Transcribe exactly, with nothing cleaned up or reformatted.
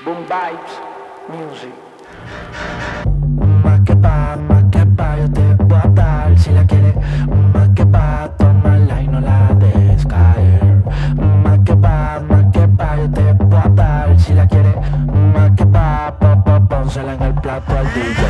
Boom Vibes Music. Más que pa, más que pa, yo te voy a dar si la quieres. Más que pa, tómala y no la dejes caer. Más que pa, más que pa, yo te voy a dar si la quieres. Más que pa, pa, pa, pónsela en el plato al D J.